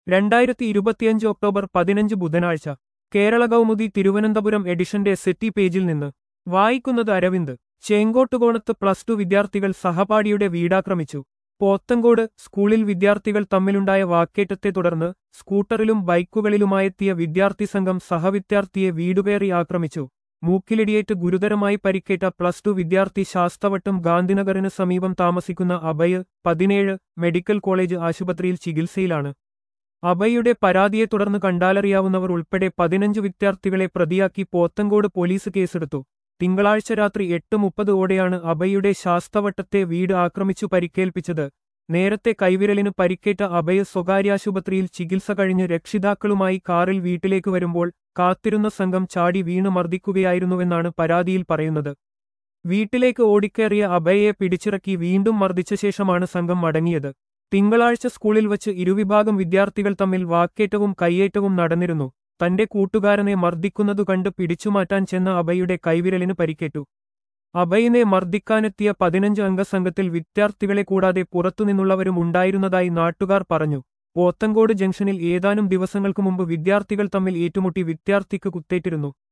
2025 October 15 ബുധനാഴ്ച കേരള കൗമുദി തിരുവനന്തപുരം എഡിഷന്റെ settee പേജിൽ നിന്ന് വായിക്കുന്നത് അരവിന്ദ്. ചേങ്കോട്ടുകോണത്ത് +2 വിദ്യാർത്ഥികൾ സഹപാഠിയുടെ വീടാക്രമിച്ചു. പോത്തങ്കോട് സ്കൂളിൽ വിദ്യാർത്ഥികൾ തമ്മിലുണ്ടായ വാക്കേറ്റത്തെ തുടർന്ന് സ്കൂട്ടറിലും ബൈക്കുകളിലുമായെത്തിയ വിദ്യാർത്ഥി സംഘം സഹവിദ്യാർത്ഥിയെ വീടുകയറി ആക്രമിച്ചു. മൂക്കിലിടിയേറ്റ് ഗുരുതരമായി പരിക്കേറ്റ +2 വിദ്യാർത്ഥി ശാസ്തവട്ടം ഗാന്ധിനഗറിന് സമീപം താമസിക്കുന്ന അഭയ് 17 മെഡിക്കൽ കോളേജ് ആശുപത്രിയിൽ ചികിത്സയിലാണ്. അഭയുടെ പരാതിയെ തുടർന്ന് കണ്ടാലറിയാവുന്നവർ ഉൾപ്പെടെ 15 വിദ്യാർത്ഥികളെ പ്രതിയാക്കി പോത്തങ്കോട് പോലീസ് കേസെടുത്തു. തിങ്കളാഴ്ച രാത്രി 8:30 ഓടെയാണ് അഭയുടെ ശാസ്തവട്ടത്തെ വീട് ആക്രമിച്ചു പരിക്കേൽപ്പിച്ചത്. നേരത്തെ കൈവിരലിന് പരിക്കേറ്റ അഭയ സ്വകാര്യാശുപത്രിയിൽ ചികിത്സ കഴിഞ്ഞ് രക്ഷിതാക്കളുമായി കാറിൽ വീട്ടിലേക്ക് വരുമ്പോൾ കാത്തിരുന്ന സംഘം ചാടി വീണ് മർദ്ദിക്കുകയായിരുന്നുവെന്നാണ് പരാതിയിൽ പറയുന്നത്. വീട്ടിലേക്ക് ഓടിക്കയറിയ അഭയയെ പിടിച്ചിറക്കി വീണ്ടും മർദ്ദിച്ച ശേഷമാണ് സംഘം മടങ്ങിയത്. തിങ്കളാഴ്ച സ്കൂളിൽ വച്ച് ഇരുവിഭാഗം വിദ്യാർത്ഥികൾ തമ്മിൽ വാക്കേറ്റവും കയ്യേറ്റവും നടന്നിരുന്നു. തന്റെ കൂട്ടുകാരനെ മർദ്ദിക്കുന്നതു കണ്ട് പിടിച്ചുമാറ്റാൻ ചെന്ന അഭയുടെ കൈവിരലിന് പരിക്കേറ്റു. അഭയിനെ മർദ്ദിക്കാനെത്തിയ 15 അംഗ സംഘത്തിൽ വിദ്യാർത്ഥികളെ കൂടാതെ പുറത്തുനിന്നുള്ളവരും ഉണ്ടായിരുന്നതായി നാട്ടുകാർ പറഞ്ഞു. പോത്തങ്കോട് ജംഗ്ഷനിൽ ഏതാനും ദിവസങ്ങൾക്ക് മുമ്പ് വിദ്യാർത്ഥികൾ തമ്മിൽ ഏറ്റുമുട്ടി വിദ്യാർത്ഥിക്ക് കുത്തേറ്റിരുന്നു.